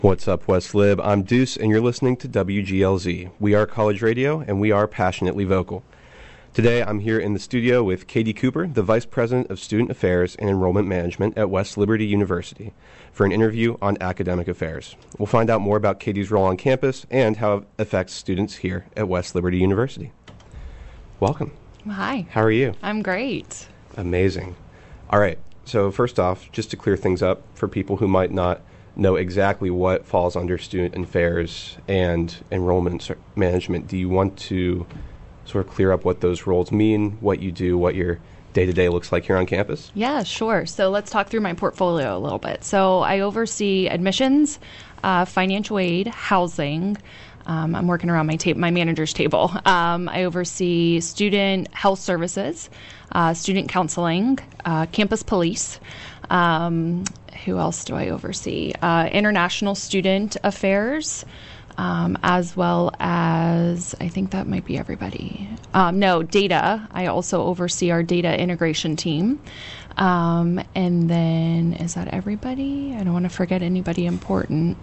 What's up, West Lib? I'm Deuce, and you're listening to WGLZ. We are college radio, and we are passionately vocal. Today, I'm here in the studio with Katie Cooper, the Vice President of Student Affairs and Enrollment Management at West Liberty University, for an interview on academic affairs. We'll find out more about Katie's role on campus and how it affects students here at West Liberty University. Welcome. Hi. How are you? I'm great. Amazing. All right, so first off, just to clear things up for people who might not know exactly what falls under student affairs and enrollment management, do you want to sort of clear up what those roles mean, what you do, what your day-to-day looks like here on campus? Yeah, sure. So let's talk through my portfolio a little bit. So I oversee admissions, financial aid, housing. I'm working around my manager's table. I oversee student health services, student counseling, campus police. Who else do I oversee? International student affairs, as well as, I think that might be everybody. Data. I also oversee our data integration team. And then, is that everybody? I don't want to forget anybody important.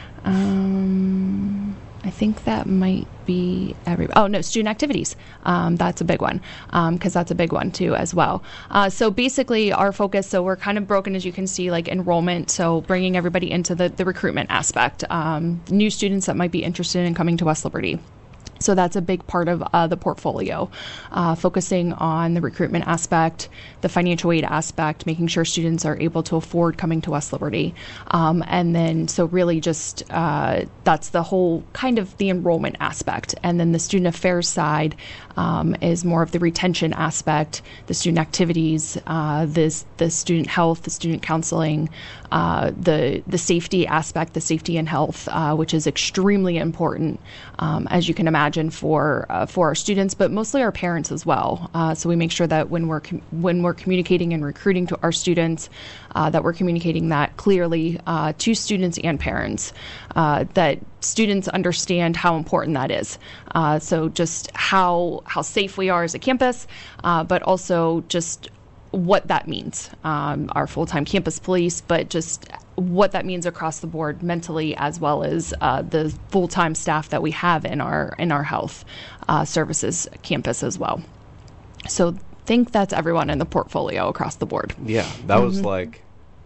I think that might be student activities. That's a big one, because that's a big one too as well. So basically our focus, so we're kind of broken, as you can see, like enrollment, so bringing everybody into the recruitment aspect, new students that might be interested in coming to West Liberty. So that's a big part of the portfolio, focusing on the recruitment aspect, the financial aid aspect, making sure students are able to afford coming to West Liberty. And then, so really just that's the whole kind of the enrollment aspect. And then the student affairs side is more of the retention aspect, the student activities, the student health, the student counseling, the safety aspect, the safety and health, which is extremely important, as you can imagine, for our students, but mostly our parents as well. So we make sure that when we're communicating and recruiting to our students, that we're communicating that clearly to students and parents, that students understand how important that is. So just how safe we are as a campus, but also just what that means, our full-time campus police, but just what that means across the board mentally, as well as the full-time staff that we have in our health services campus as well. So think that's everyone in the portfolio across the board. Yeah, that was like,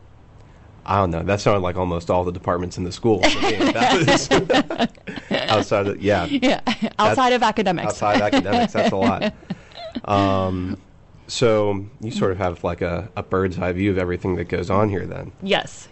I don't know, that sounded like almost all the departments in the school. That was outside of, outside of academics. Outside academics, that's a lot. So you sort of have like a bird's eye view of everything that goes on here then. Yes.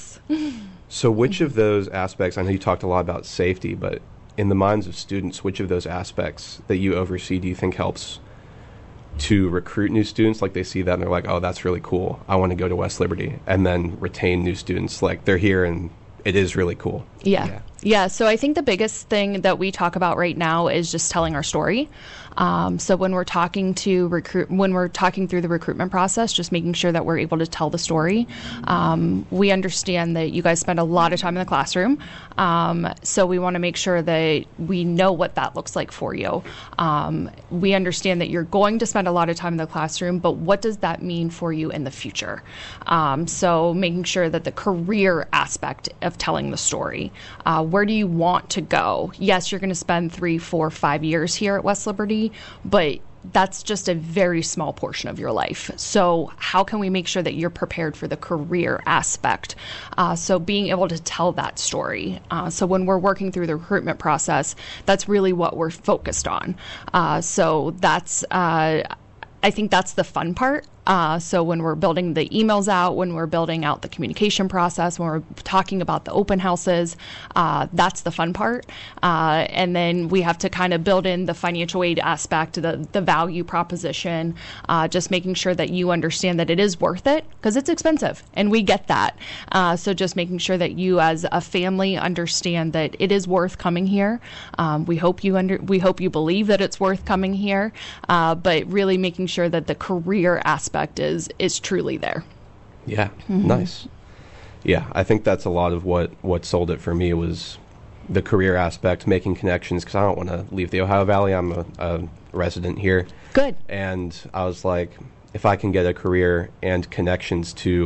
So which of those aspects, I know you talked a lot about safety, but in the minds of students, which of those aspects that you oversee do you think helps to recruit new students? Like they see that and they're like, oh, that's really cool, I want to go to West Liberty, and then retain new students, like they're here and it is really cool. Yeah. So I think the biggest thing that we talk about right now is just telling our story. So when we're talking through the recruitment process, just making sure that we're able to tell the story. We understand that you guys spend a lot of time in the classroom. So we want to make sure that we know what that looks like for you. We understand that you're going to spend a lot of time in the classroom, but what does that mean for you in the future? So making sure that the career aspect of telling the story, where do you want to go? Yes, you're going to spend 3, 4, 5 years here at West Liberty, but that's just a very small portion of your life. So how can we make sure that you're prepared for the career aspect? So being able to tell that story. So when we're working through the recruitment process, that's really what we're focused on. So that's, I think that's the fun part. So when we're building the emails out, when we're building out the communication process, when we're talking about the open houses, that's the fun part. And then we have to kind of build in the financial aid aspect, the value proposition, just making sure that you understand that it is worth it, because it's expensive and we get that. So just making sure that you as a family understand that it is worth coming here. We hope you believe that it's worth coming here, but really making sure that the career aspect is truly there. Yeah, nice. Yeah, I think that's a lot of what sold it for me was the career aspect, making connections, because I don't want to leave the Ohio Valley. I'm a resident here. Good. And I was like, if I can get a career and connections to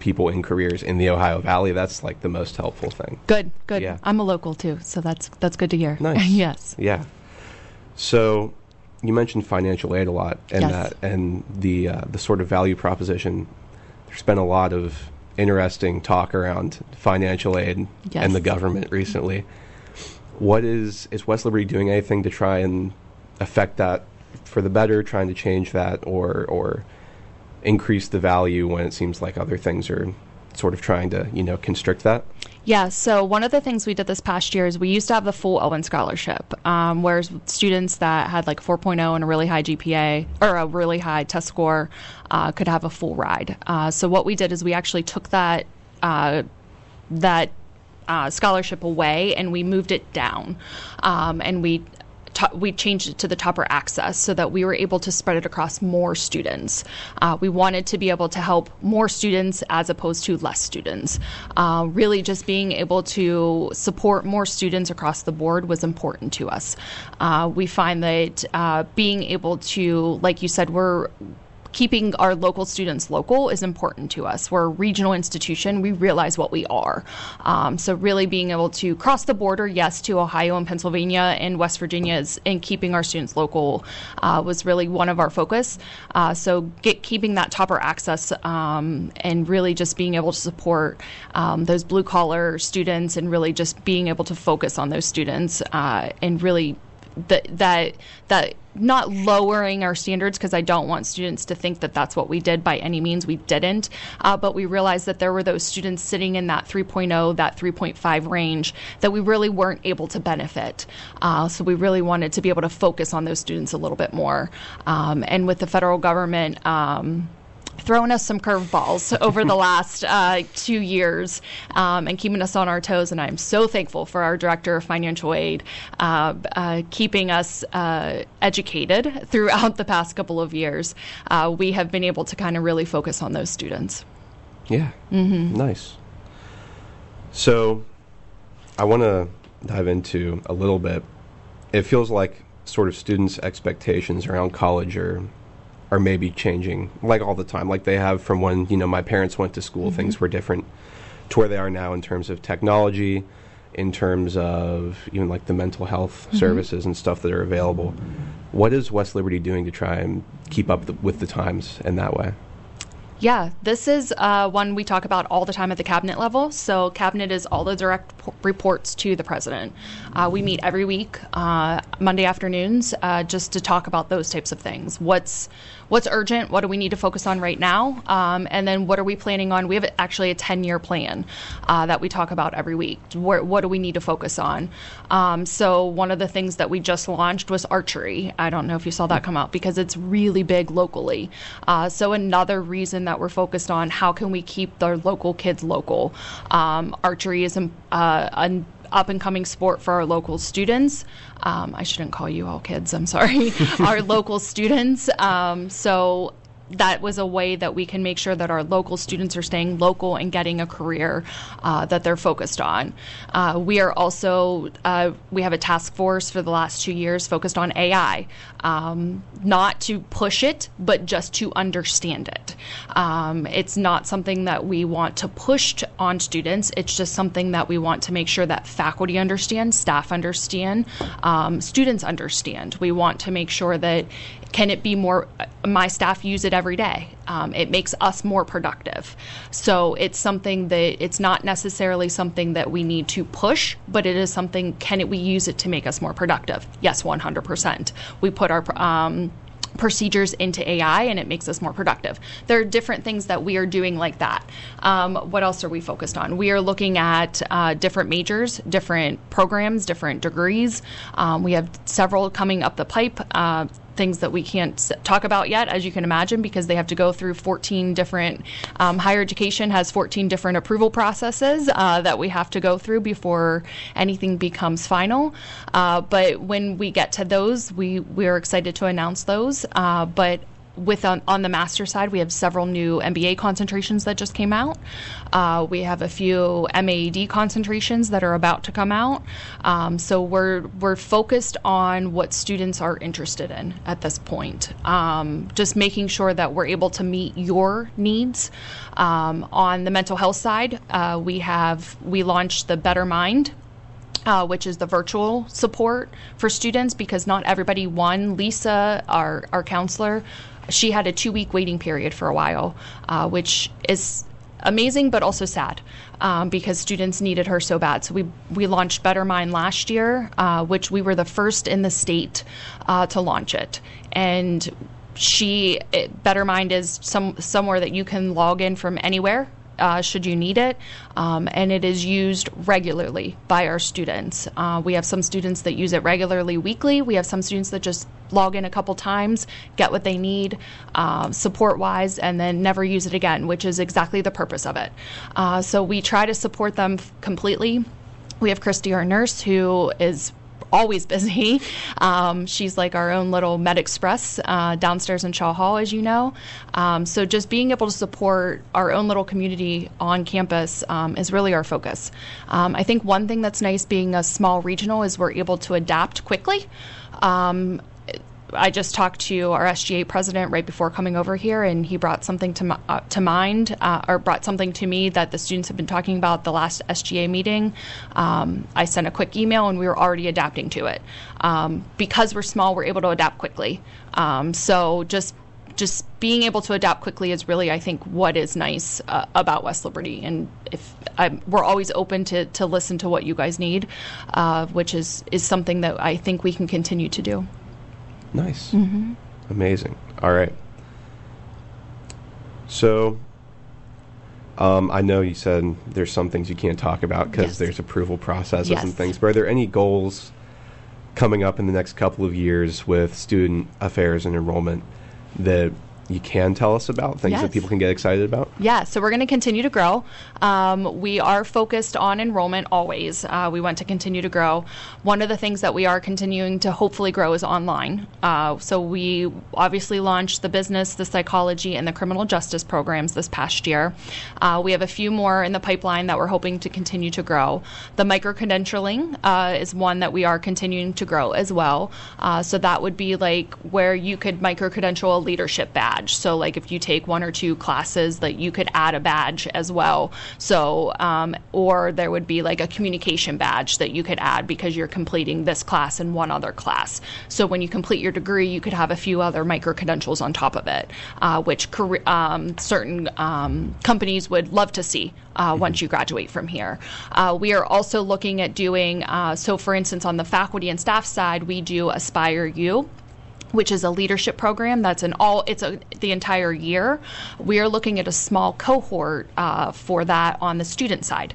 people in careers in the Ohio Valley, that's like the most helpful thing. Good. Yeah. I'm a local too, so that's good to hear. Nice. Yes. Yeah. So you mentioned financial aid a lot, and Yes. the sort of value proposition. There's been a lot of interesting talk around financial aid Yes. and the government recently. What is West Liberty doing anything to try and affect that for the better, trying to change that or increase the value when it seems like other things are sort of trying to, constrict that? Yeah, so one of the things we did this past year is we used to have the full Elwyn Scholarship, where students that had like 4.0 and a really high GPA or a really high test score could have a full ride. So what we did is we actually took that scholarship away and we moved it down, and we changed it to the Topper Access so that we were able to spread it across more students. We wanted to be able to help more students as opposed to less students. Really just being able to support more students across the board was important to us. We find that being able to, like you said, we're keeping our local students local is important to us. We're a regional institution. We realize what we are. So really being able to cross the border, yes, to Ohio and Pennsylvania and West Virginia and keeping our students local was really one of our focus. So keeping that Topper Access and really just being able to support those blue collar students and really just being able to focus on those students and really that not lowering our standards, because I don't want students to think that that's what we did. By any means, we didn't. But we realized that there were those students sitting in that 3.0, that 3.5 range that we really weren't able to benefit. So we really wanted to be able to focus on those students a little bit more. And with the federal government throwing us some curveballs over the last 2 years and keeping us on our toes. And I'm so thankful for our Director of Financial Aid keeping us educated throughout the past couple of years. We have been able to kind of really focus on those students. Yeah. Nice. So I want to dive into a little bit. It feels like sort of students' expectations around college are maybe changing like all the time, like they have from when my parents went to school. Things were different to where they are now in terms of technology, in terms of even like the mental health services and stuff that are available. What is West Liberty doing to try and keep up with the times in that way? Yeah, this is one we talk about all the time at the cabinet level. So cabinet is all the direct reports to the president. We meet every week, Monday afternoons, just to talk about those types of things. What's urgent? What do we need to focus on right now? And then what are we planning on? We have actually a 10-year plan that we talk about every week. What do we need to focus on? So one of the things that we just launched was archery. I don't know if you saw that come out because it's really big locally. So another reason that we're focused on how can we keep our local kids local. Archery is an up-and-coming sport for our local students. I shouldn't call you all kids, I'm sorry. Our local students. So that was a way that we can make sure that our local students are staying local and getting a career that they're focused on. We are also, we have a task force for the last 2 years focused on AI, not to push it, but just to understand it. It's not something that we want to push on students. It's just something that we want to make sure that faculty understand, staff understand, students understand. We want to make sure that can it be more, my staff use it every day. It makes us more productive. So it's something that it's not necessarily something that we need to push, but it is something, we use it to make us more productive? Yes, 100%. We put our procedures into AI and it makes us more productive. There are different things that we are doing like that. What else are we focused on? We are looking at different majors, different programs, different degrees. We have several coming up the pipe. Things that we can't talk about yet, as you can imagine, because they have to go through 14 different, higher education has 14 different approval processes that we have to go through before anything becomes final. But when we get to those, we're excited to announce those. But on the master side, we have several new MBA concentrations that just came out. We have a few MAED concentrations that are about to come out. So we're focused on what students are interested in at this point. Just making sure that we're able to meet your needs. On the mental health side, we launched the Better Mind, which is the virtual support for students, because not everybody, Lisa, our counselor, she had a 2-week waiting period for a while, which is amazing but also sad, because students needed her so bad. So we launched Better Mind last year, which we were the first in the state to launch it. And Better Mind is somewhere that you can log in from anywhere, should you need it, and it is used regularly by our students. We have some students that use it regularly weekly. We have some students that just log in a couple times, get what they need support-wise, and then never use it again, which is exactly the purpose of it. So we try to support them completely. We have Christy, our nurse, who is always busy. She's like our own little Med Express downstairs in Shaw Hall, as you know. So just being able to support our own little community on campus is really our focus. I think one thing that's nice being a small regional is we're able to adapt quickly. I just talked to our SGA president right before coming over here, and he brought something to mind, or brought something to me that the students have been talking about the last SGA meeting. I sent a quick email, and we were already adapting to it. Because we're small, we're able to adapt quickly. So just being able to adapt quickly is really, I think, what is nice about West Liberty. And we're always open to listen to what you guys need, which is something that I think we can continue to do. Nice. Mm-hmm. Amazing. All right. So I know you said there's some things you can't talk about because there's approval processes and things, but are there any goals coming up in the next couple of years with student affairs and enrollment that you can tell us about, things that people can get excited about? Yeah, so we're going to continue to grow. We are focused on enrollment always. We want to continue to grow. One of the things that we are continuing to hopefully grow is online. So we obviously launched the business, the psychology, and the criminal justice programs this past year. We have a few more in the pipeline that we're hoping to continue to grow. The micro-credentialing is one that we are continuing to grow as well. So that would be like where you could micro-credential a leadership badge. So like if you take 1 or 2 classes, that you could add a badge as well. So or there would be like a communication badge that you could add because you're completing this class and one other class. So when you complete your degree, you could have a few other micro-credentials on top of it, which certain companies would love to see once you graduate from here. We are also looking at doing, so for instance, on the faculty and staff side, we do Aspire U, which is a leadership program that's the entire year. We are looking at a small cohort for that on the student side.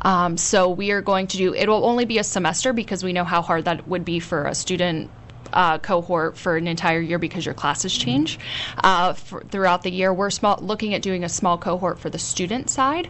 So we are going to do, it will only be a semester because we know how hard that would be for a student cohort for an entire year because your classes change throughout the year. We're looking at doing a small cohort for the student side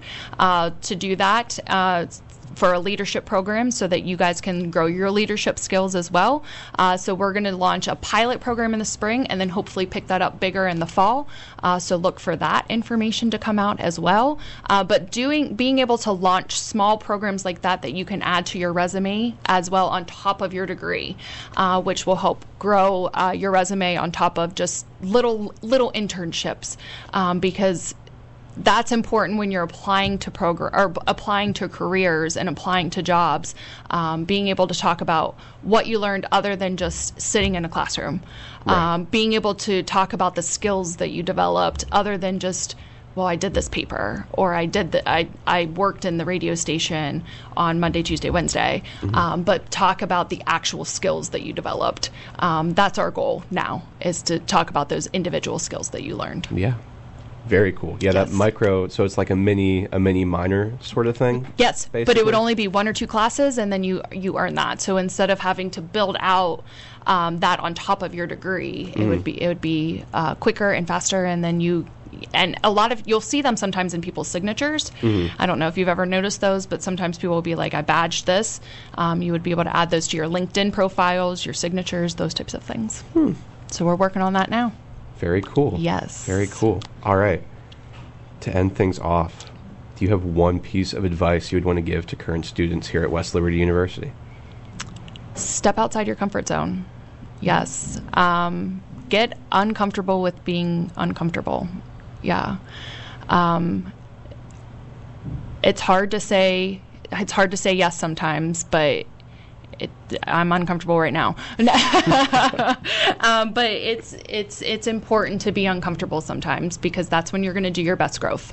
to do that. For a leadership program so that you guys can grow your leadership skills as well. So we're going to launch a pilot program in the spring and then hopefully pick that up bigger in the fall. So look for that information to come out as well. But being able to launch small programs like that you can add to your resume as well on top of your degree, which will help grow your resume on top of just little internships, because that's important when you're applying to applying to careers and applying to jobs, being able to talk about what you learned other than just sitting in a classroom, being able to talk about the skills that you developed other than just, well, I did this paper, or I worked in the radio station on Monday, Tuesday, Wednesday, but talk about the actual skills that you developed. That's our goal now, is to talk about those individual skills that you learned. Yeah. Very cool. Yeah, that micro, so it's like a mini minor sort of thing? Yes, basically. But it would only be 1 or 2 classes, and then you earn that. So instead of having to build out that on top of your degree, it would be quicker and faster, and then you'll see them sometimes in people's signatures. I don't know if you've ever noticed those, but sometimes people will be like, I badged this. You would be able to add those to your LinkedIn profiles, your signatures, those types of things. So we're working on that now. Very cool. Yes. Very cool. All right. To end things off, do you have one piece of advice you would want to give to current students here at West Liberty University? Step outside your comfort zone. Yes. Get uncomfortable with being uncomfortable. Yeah. It's hard to say yes sometimes, but I'm uncomfortable right now. But it's important to be uncomfortable sometimes, because that's when you're going to do your best growth.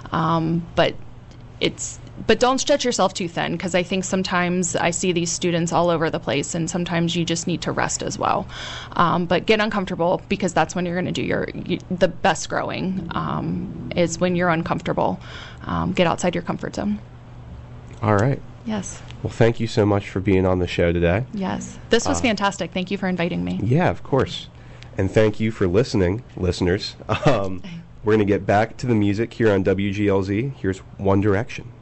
But don't stretch yourself too thin, because I think sometimes I see these students all over the place, and sometimes you just need to rest as well. But get uncomfortable, because that's when you're going to do the best growing, is when you're uncomfortable. Get outside your comfort zone. All right. Yes. Well, thank you so much for being on the show today. Yes. This was fantastic. Thank you for inviting me. Yeah, of course. And thank you for listening, listeners. We're going to get back to the music here on WGLZ. Here's One Direction.